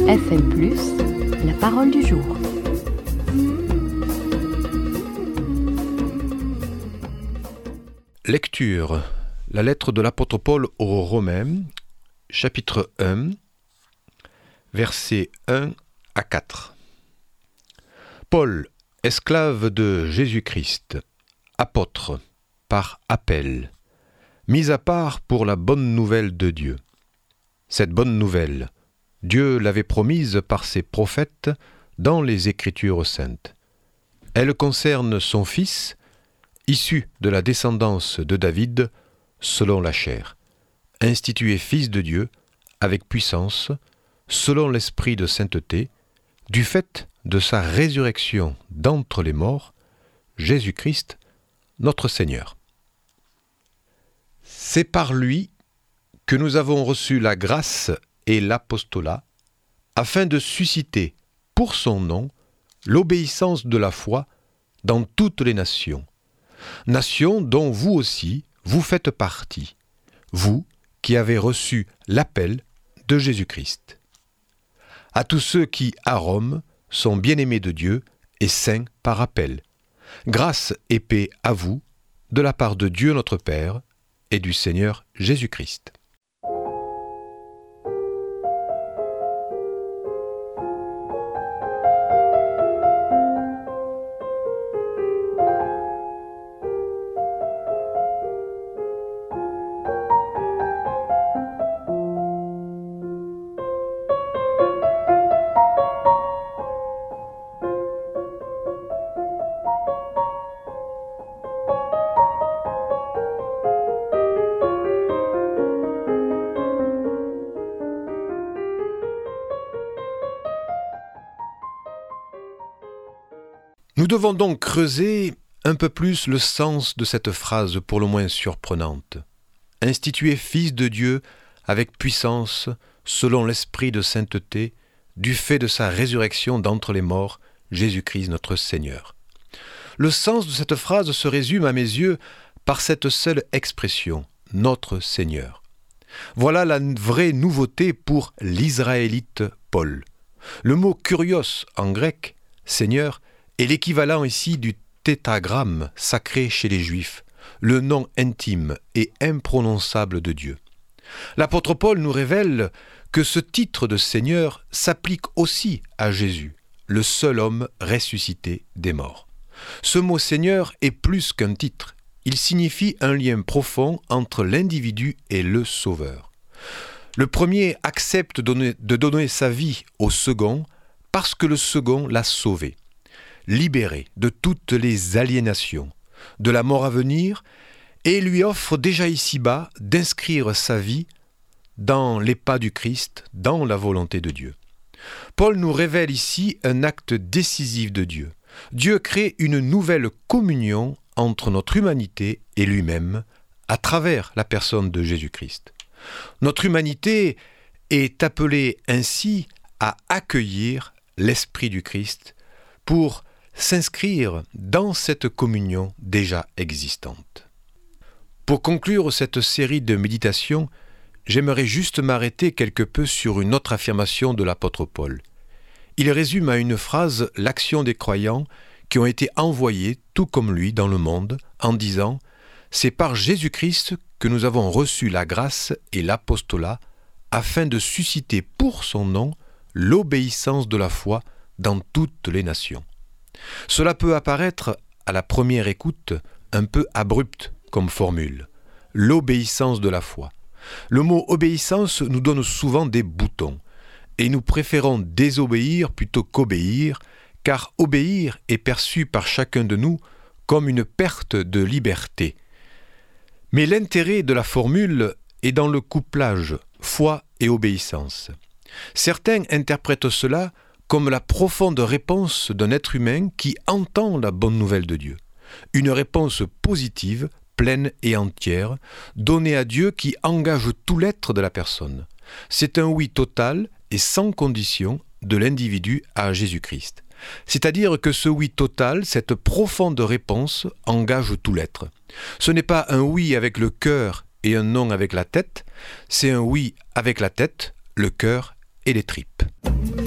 FM+, la parole du jour. Lecture. La lettre de l'apôtre Paul aux Romains, chapitre 1, versets 1 à 4. Paul, esclave de Jésus-Christ, apôtre, par appel, mis à part pour la bonne nouvelle de Dieu. Cette bonne nouvelle, Dieu l'avait promise par ses prophètes dans les Écritures saintes. Elle concerne son Fils, issu de la descendance de David, selon la chair, institué Fils de Dieu, avec puissance, selon l'esprit de sainteté, du fait de sa résurrection d'entre les morts, Jésus-Christ, notre Seigneur. C'est par lui que nous avons reçu la grâce et l'apostolat, afin de susciter, pour son nom, l'obéissance de la foi dans toutes les nations, nations dont vous aussi, vous faites partie, vous qui avez reçu l'appel de Jésus-Christ. À tous ceux qui, à Rome, sont bien-aimés de Dieu et saints par appel, grâce et paix à vous, de la part de Dieu notre Père et du Seigneur Jésus-Christ. Nous devons donc creuser un peu plus le sens de cette phrase pour le moins surprenante. Institué Fils de Dieu avec puissance, selon l'esprit de sainteté, du fait de sa résurrection d'entre les morts, Jésus-Christ notre Seigneur. Le sens de cette phrase se résume à mes yeux par cette seule expression, notre Seigneur. Voilà la vraie nouveauté pour l'Israélite Paul. Le mot kurios en grec, Seigneur, est l'équivalent ici du tétragramme sacré chez les Juifs, le nom intime et imprononçable de Dieu. L'apôtre Paul nous révèle que ce titre de Seigneur s'applique aussi à Jésus, le seul homme ressuscité des morts. Ce mot Seigneur est plus qu'un titre, il signifie un lien profond entre l'individu et le Sauveur. Le premier accepte de donner sa vie au second parce que le second l'a sauvé. Libéré de toutes les aliénations, de la mort à venir, et lui offre déjà ici-bas d'inscrire sa vie dans les pas du Christ, dans la volonté de Dieu. Paul nous révèle ici un acte décisif de Dieu. Dieu crée une nouvelle communion entre notre humanité et lui-même à travers la personne de Jésus-Christ. Notre humanité est appelée ainsi à accueillir l'Esprit du Christ pour s'inscrire dans cette communion déjà existante. Pour conclure cette série de méditations, j'aimerais juste m'arrêter quelque peu sur une autre affirmation de l'apôtre Paul. Il résume à une phrase l'action des croyants qui ont été envoyés, tout comme lui, dans le monde, en disant « C'est par Jésus-Christ que nous avons reçu la grâce et l'apostolat, afin de susciter pour son nom l'obéissance de la foi dans toutes les nations. » Cela peut apparaître, à la première écoute, un peu abrupt comme formule. L'obéissance de la foi. Le mot obéissance nous donne souvent des boutons, et nous préférons désobéir plutôt qu'obéir, car obéir est perçu par chacun de nous comme une perte de liberté. Mais l'intérêt de la formule est dans le couplage foi et obéissance. Certains interprètent cela comme la profonde réponse d'un être humain qui entend la bonne nouvelle de Dieu. Une réponse positive, pleine et entière, donnée à Dieu qui engage tout l'être de la personne. C'est un oui total et sans condition de l'individu à Jésus-Christ. C'est-à-dire que ce oui total, cette profonde réponse, engage tout l'être. Ce n'est pas un oui avec le cœur et un non avec la tête, c'est un oui avec la tête, le cœur et les tripes.